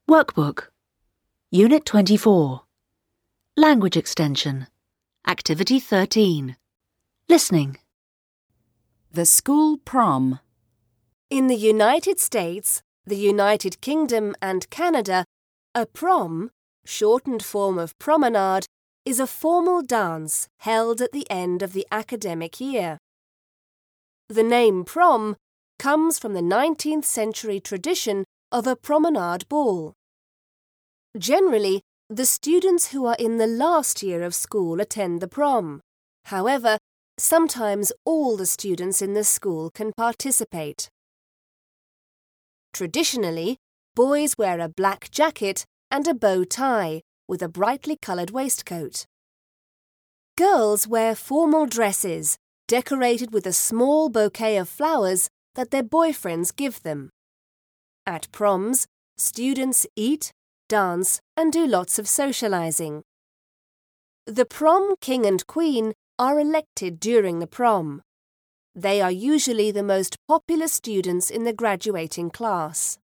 Workbook. Unit 24. Language Extension. Activity 13. Listening. The school prom. In the United States, the United Kingdom and Canada, a prom, shortened form of promenade, is a formal dance held at the end of the academic year. The name prom comes from the 19th century tradition of a promenade ball. Generally, the students who are in the last year of school attend the prom. However, sometimes all the students in the school can participate. Traditionally, boys wear a black jacket and a bow tie with a brightly coloured waistcoat. Girls wear formal dresses decorated with a small bouquet of flowers that their boyfriends give them. At proms, students eat, dance, and do lots of socialising. The prom king and queen are elected during the prom. They are usually the most popular students in the graduating class.